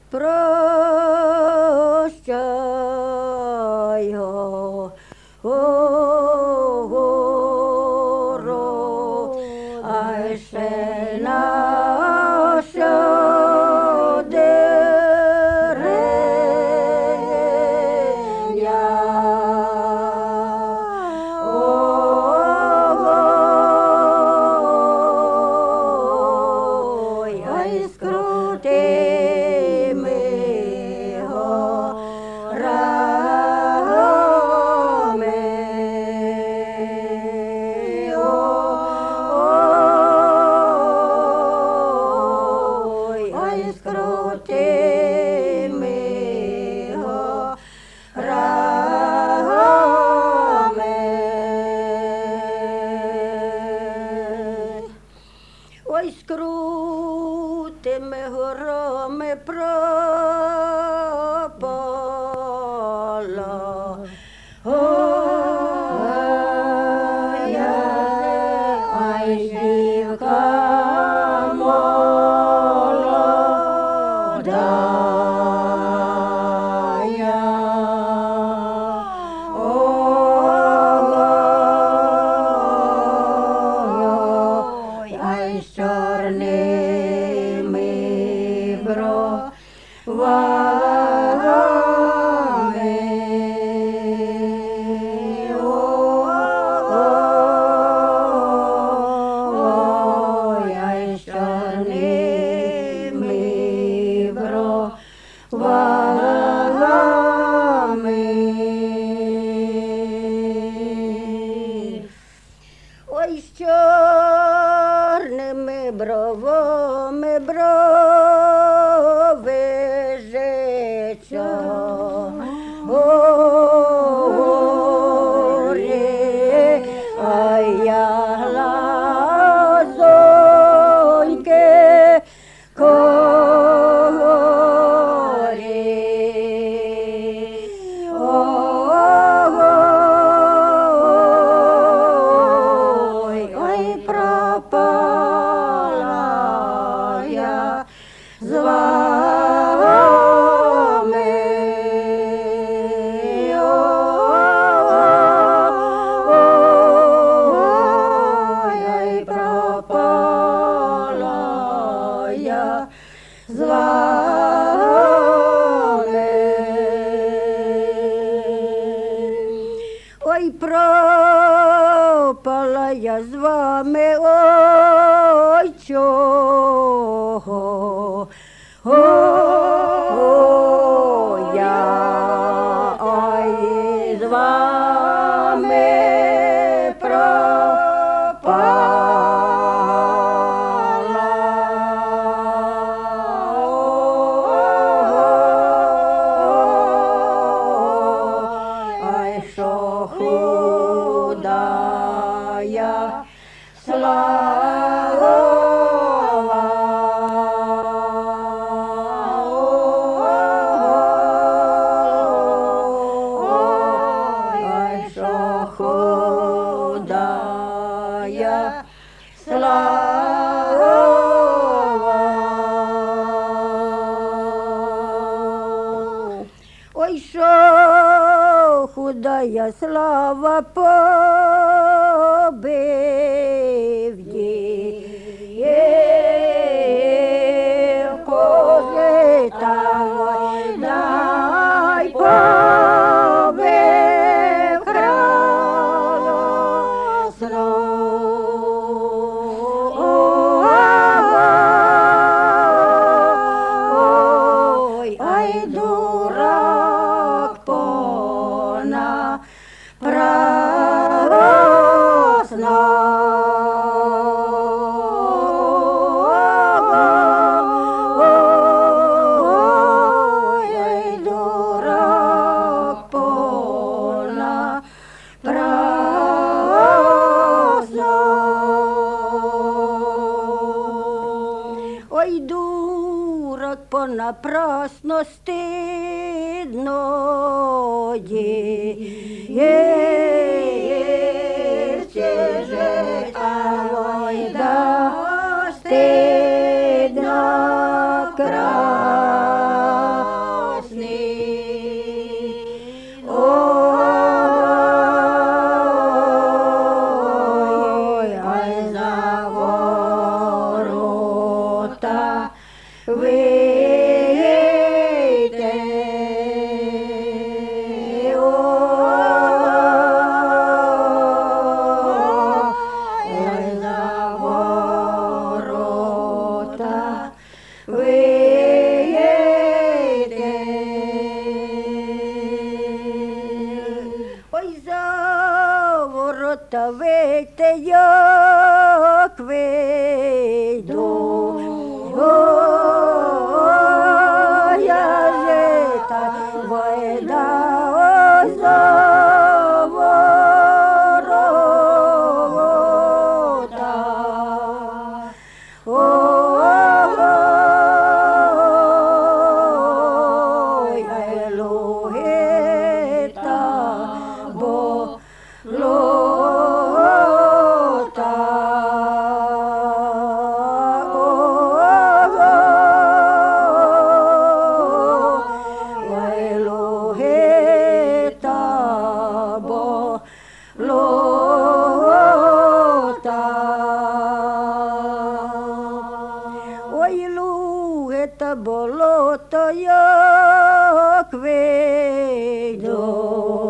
Прощай, город, а ще наша ой, ай, скрутими ой, ай, скрутими ой, скрутими горами пропала. Ой, ай, дівка молодая. Ой, ай, з чорними бровами. Ой, ай, з чорними бровами. Ой, з чорними бровами брови жеча. Горі, а я глазоньки корі. Ой, ой, пропала я з вами. Ой, ой, пропала я з вами. Ой, пропала я з вами, ой, чого? Ой, я ой, з вами пропала. Ай, що худая слава. Ой, ай, що худая слава. Ой, що худая слава побив дівку злітавой, дай побив красну. Ой, ай, дурак пона Ой, ай, дурак пона ой, дурак понапрасно стидно дівці жить, ой, да, стидно край. ta vete yo kvedo ya jeta voeda ozovorota Eloheta bolota Eloheta bolota Eloheta bolota yo kvedo